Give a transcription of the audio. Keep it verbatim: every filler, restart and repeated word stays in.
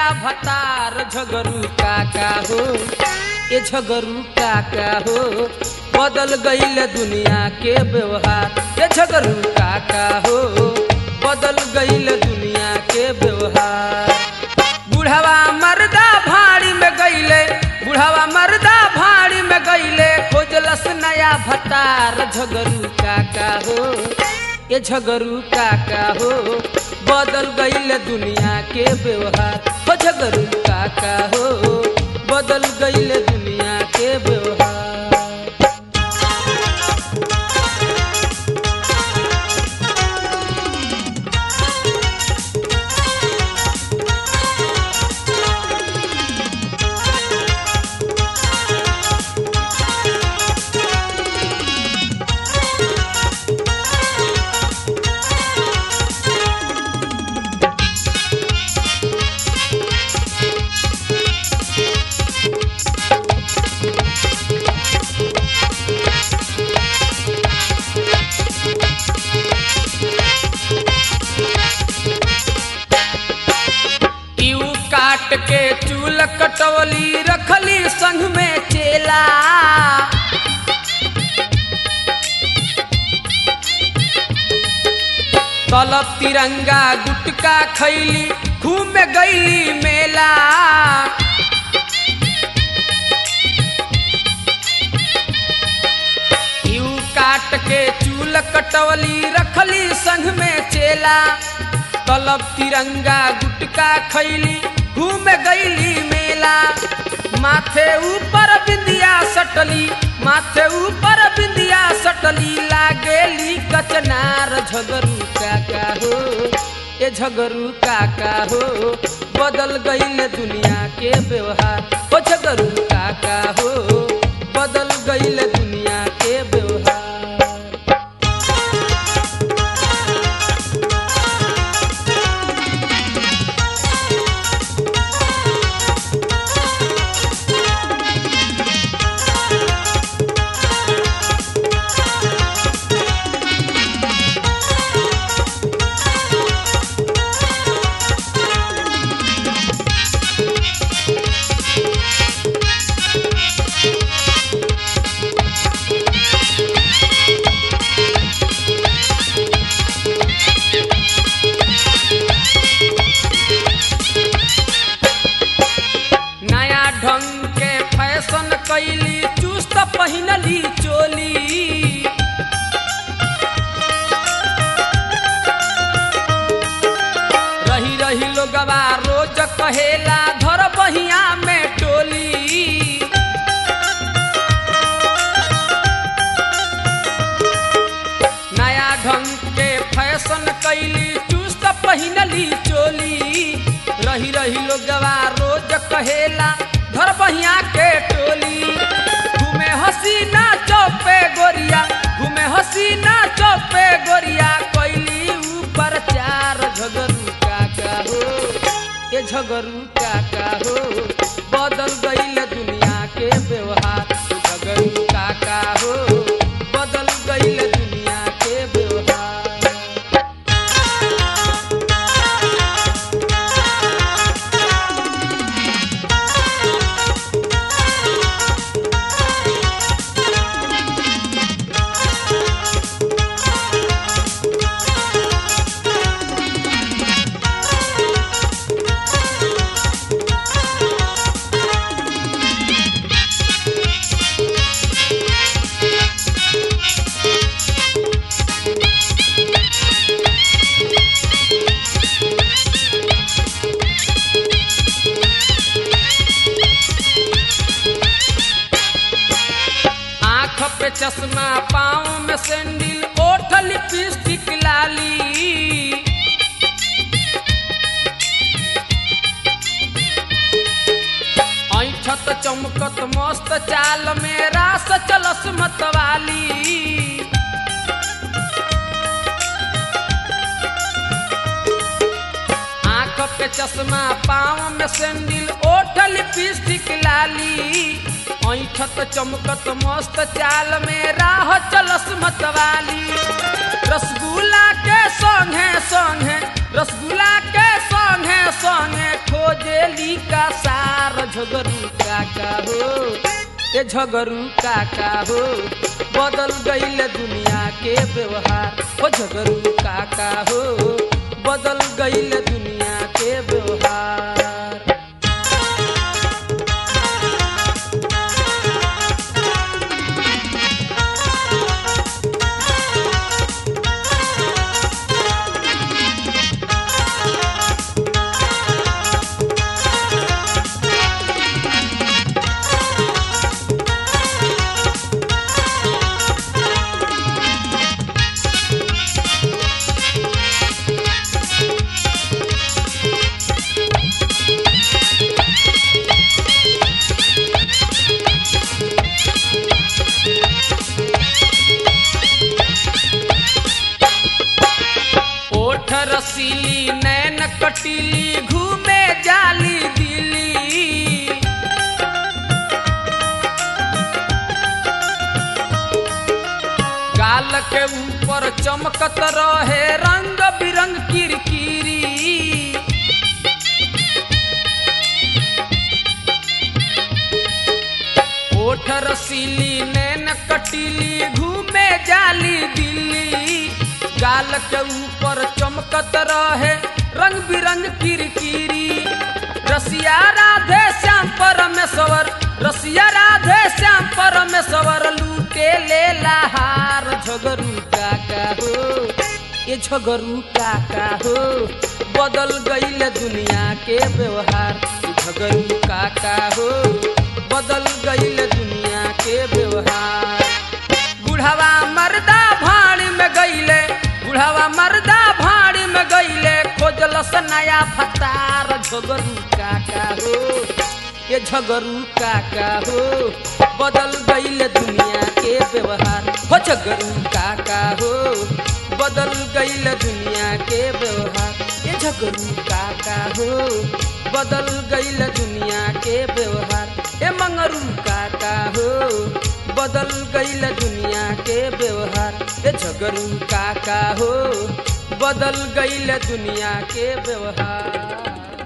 भतार झगरू काका हो ए झगरू काका हो बदल गईल दुनिया के व्यवहार ए झगरू काका हो बदल गईल दुनिया के व्यवहार। बुढ़ावा मर्दा भाड़ी में गईले बुढ़ावा मर्दा भाड़ी में गईले खोजलस नया भतार झगरू काका हो ए झगरू काका हो बदल गईल दुनिया के व्यवहार हो झगरू काका हो बदल गईल दुनिया के व्यवहार। के चूल कटवली रखली संग में चेला तलब तिरंगा गुटका खैली घूम गईली मेला यू काट के चूल कटवली रखली संग में चेला तलब तिरंगा गुटका खैली घूम गईली मेला माथे ऊपर बिंदिया सटली माथे ऊपर बिंदिया सटली लागेली कचनार झगरू काका हो ए झगरू काका हो बदल गईल दुनिया के व्यवहार हो झगरू काका हो बदल गईल दुनिया के व्यवहार। कैली चुस्त पहिनली चोली रही रही लोगवा रोज कहेला धर बहिया में टोली नया ढंग के फैशन कैली चुस्त पहिनली चोली रही रही लोगवा रोज कहेला धर बहिया के टोली घूमे हसीना चौपे गोरिया घूमे हसीना चौपे गोरिया कैली ऊपर चार झगरू काका हो ए झगरू काका हो बदल गईल दुनिया के व्यवहार झगरू काका हो बदल गईल दुनिया के व्यवहार। चश्मा पाँव में सैंडल ओठ लिपस्टिक लाली ऐठत चमकत मस्त चाल में रास चलस मतवाली आँख पे चश्मा पाँव में सैंडल ओठ लिपस्टिक लाली ऐठत चमकत मस्त चाल में राह चलस मतवाली रसगुल्ला के संगे संगे रसगुल्ला के संगे संगे खो खोजेली का सार झगरू काका हो ए झगरू काका हो बदल गईल दुनिया के व्यवहार ओ झगरू काका हो बदल गईल दुनिया के व्यवहार। रसीली नैन कटीली घूमे जाली दिली गाल के ऊपर चमकत रहे रंग बिरंग किरकिरी ओठ रसीली नैन कटीली घूमे जाली दिल्ली गाल के ऊपर चमकत रहे रंग बिरंग किरकिरी रसिया राधे श्याम परमेश्वर रसिया राधे श्याम परमेश्वर लूटे ले लहार झगरू काका हो ये झगरू काका हो बदल गईल दुनिया के व्यवहार झगरू काका हो बदल गईल दुनिया के व्यवहार। बुढ़ावा मर्दा भाड़ी में गईले बुढ़ावा मर्दा भाड़ी में गईले खोजलस नया फतार झगरू काका हो ये झगरू काका हो बदल गईल दुनिया के व्यवहार हो झगरू काका हो बदल गईल दुनिया के व्यवहार ये झगरू काका हो बदल गईल दुनिया के व्यवहार ए मंगरू काका हो बदल गईल दुनिया के व्यवहार ए झगरू काका हो बदल गईल दुनिया के व्यवहार।